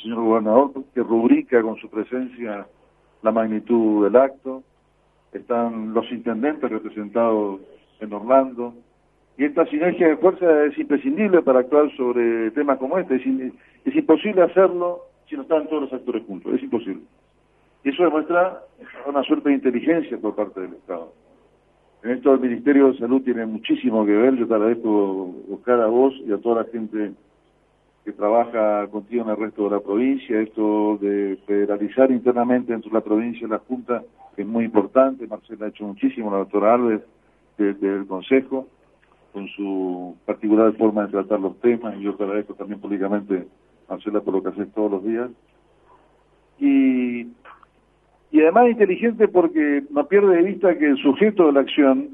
señor gobernador, que rubrica con su presencia la magnitud del acto. Están los intendentes representados en Orlando. Y esta sinergia de fuerza es imprescindible para actuar sobre temas como este. Es imposible hacerlo si no están todos los actores juntos. Es imposible. Y eso demuestra una suerte de inteligencia por parte del Estado. En esto el Ministerio de Salud tiene muchísimo que ver. Yo te agradezco, Oscar, a vos y a toda la gente que trabaja contigo en el resto de la provincia. Esto de federalizar internamente dentro de la provincia la Junta es muy importante. Marcela ha hecho muchísimo, la doctora Alves del Consejo, con su particular forma de tratar los temas, y yo te agradezco también públicamente, Marcela, por lo que haces todos los días. Y además inteligente porque no pierde de vista que el sujeto de la acción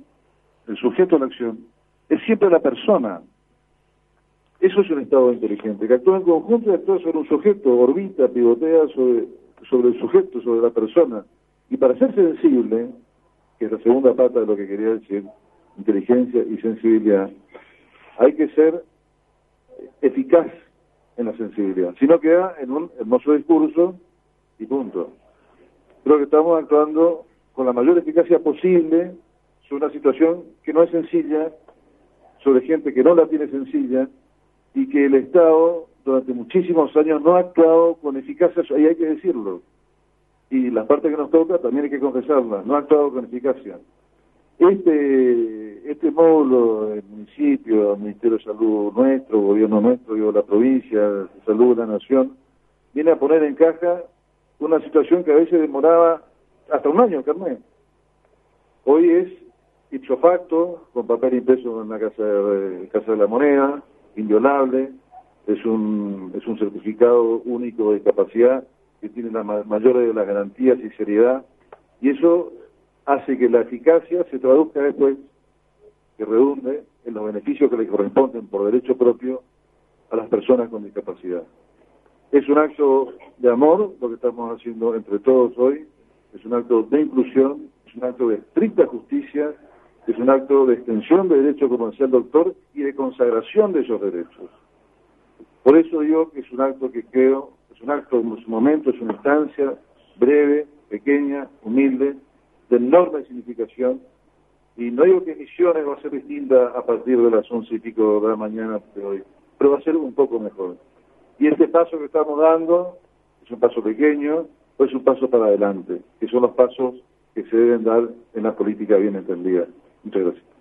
es siempre la persona. Eso es un Estado inteligente, que actúa en conjunto y actúa sobre un sujeto, orbita, pivotea sobre el sujeto, sobre la persona. Y para ser sensible, que es la segunda pata de lo que quería decir, inteligencia y sensibilidad, hay que ser eficaz en la sensibilidad. Si no queda en un hermoso discurso y punto. Creo que estamos actuando con la mayor eficacia posible sobre una situación que no es sencilla, sobre gente que no la tiene sencilla, y que el Estado durante muchísimos años no ha actuado con eficacia, y hay que decirlo. Y la parte que nos toca también hay que confesarla, no ha actuado con eficacia. Este módulo del municipio, el Ministerio de Salud nuestro, gobierno nuestro, digo, la provincia, de salud de la nación, viene a poner en caja una situación que a veces demoraba hasta un año, Carmen. Hoy es ipso facto, con papel impreso en la Casa de la Moneda, inviolable, es un certificado único de capacidad que tiene la mayor de las garantías y seriedad, y eso hace que la eficacia se traduzca después, que redunde en los beneficios que le corresponden por derecho propio a las personas con discapacidad. Es un acto de amor lo que estamos haciendo entre todos hoy, es un acto de inclusión, es un acto de estricta justicia, es un acto de extensión de derecho, como decía el doctor, y de consagración de esos derechos. Por eso digo que es un acto que creo, es un acto en su momento, es una instancia breve, pequeña, humilde, de enorme significación, y no digo que Misiones va a ser distinta a partir de las 11 y pico de la mañana de hoy, pero va a ser un poco mejor. Y este paso que estamos dando es un paso pequeño, o es un paso para adelante, que son los pasos que se deben dar en la política bien entendida. Muchas gracias.